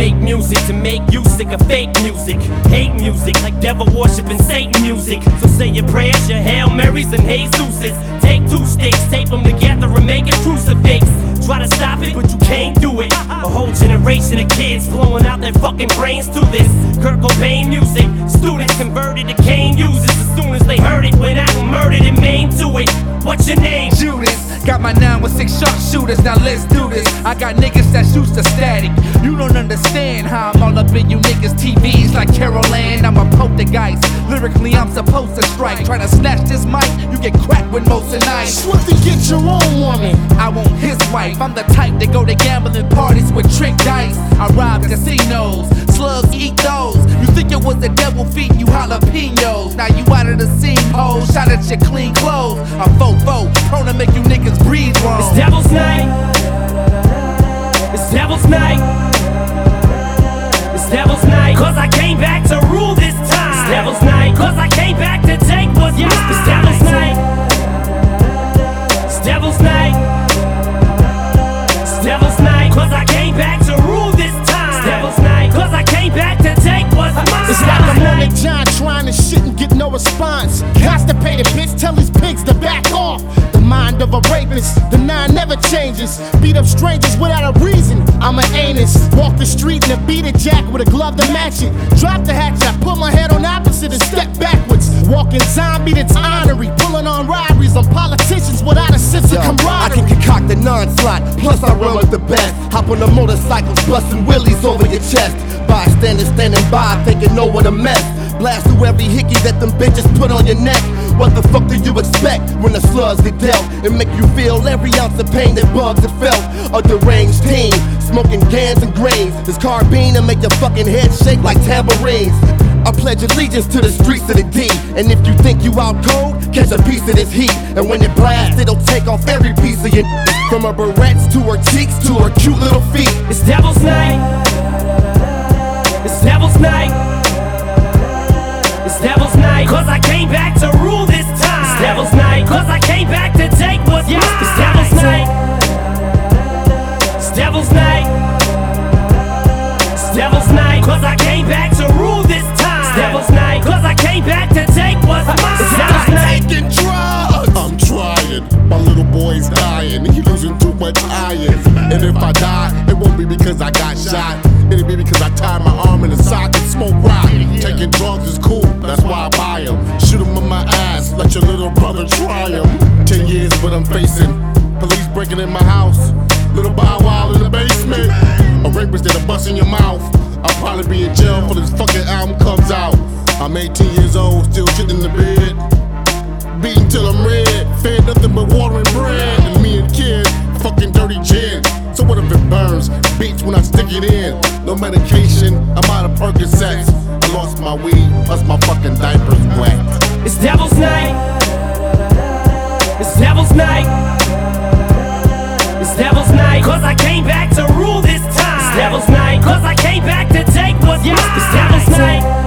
make music to make you sick of fake music. Hate music like devil worshiping Satan music. So say your prayers, your Hail Marys and Jesuses. Take 2 sticks, tape them together and make a crucifix. Try to stop it, but you can't do it. A whole generation of kids blowing out their fucking brains to this Kurt Cobain music. Students converted to cane users as soon as they heard it. Went out and murdered and maimed to it. What's your name? Judas. Got my 916 sharpshooters, now let's do this. I got niggas that's used to static. You don't understand how I'm all up in you niggas' TVs like Carol Ann. I'm a poltergeist. Lyrically, I'm supposed to strike. Try to snatch this mic, you get cracked with most of night. Swift to get your own woman. I want his wife. I'm the type that go to gambling parties with trick dice. I rob casinos, slugs eat those. You think it was the devil feeding you jalapenos. Now you out of the scene, ho. Shot at your clean clothes. I'm fofo, prone to make you niggas breathe wrong. It's Devil's Night. It's Devil's Night. It's Devil's Night. Cause I came back to rule this time. It's Devil's Night. Cause I came back to take what's mine. It's Devil's Night. It's Devil's Night. It's Devil's Night. Cause I came back to rule this time. It's Devil's Night. Cause I came back to take what's mine. It's like I'm on the John trying to shit and get no response. Constipated bitch, tell these pigs to back off. The mind of a rapist, the 9 never changes. Beat up strangers without a reason, I'm an anus. Walk the street in a beaded jacket with a glove to match it. Drop the hatchet, I put my head on opposite and step backwards. Walking zombie that's honorary, pulling on robberies on politicians without a sense of camaraderie. I can concoct a non-slot, plus I run with the best. Hop on the motorcycles, busting willies over your chest. Bystanders standing by, thinking know what a mess. Blast through every hickey that them bitches put on your neck. What the fuck do you expect when the slugs get dealt and make you feel every ounce of pain that bugs have felt? A deranged team, smoking cans and grains. This carbine and make your fucking head shake like tambourines. I pledge allegiance to the streets of the D. And if you think you out cold, catch a piece of this heat. And when it blasts, it'll take off every piece of your from her barrettes to her cheeks to her cute little feet. It's Devil's Night. It's Devil's Night. It's Devil's Night. Cause I came back to rule this time. It's Devil's Night. Cause I came back to take what's mine. It's Devil's Night. It's Devil's Night. It's Devil's Night. Cause I came back to rule this time. It's Devil's Night. Cause I came back to take what's mine. It's Devil's Night. Taking drugs. I'm trying, my little boy's dying. He losing too much iron. And if I die, it won't be because I got shot. It'll be because I tied my arm in a sock and smoke rock. Taking drugs is cool, that's why I buy them. Shoot them in my ass, let your little brother try them. 10 years, but I'm facing police breaking in my house. Little Bow Wow in the basement. A rapist that'll bust in your mouth. I'll probably be in jail before this fucking album comes out. I'm 18 years old, still shitting in the bed. Beaten till I'm red, fed nothing but water and bread. And me and kid, fucking dirty gin. So what if it burns? Bitch, when I stick it in. No medication, I'm out of Percocets. I lost my weed, plus my fucking diaper's wet. It's Devil's Night. It's Devil's Night. It's Devil's Night. Cause I came back to rule this time. It's Devil's Night. Cause I came back to take what's mine. It's Devil's Night.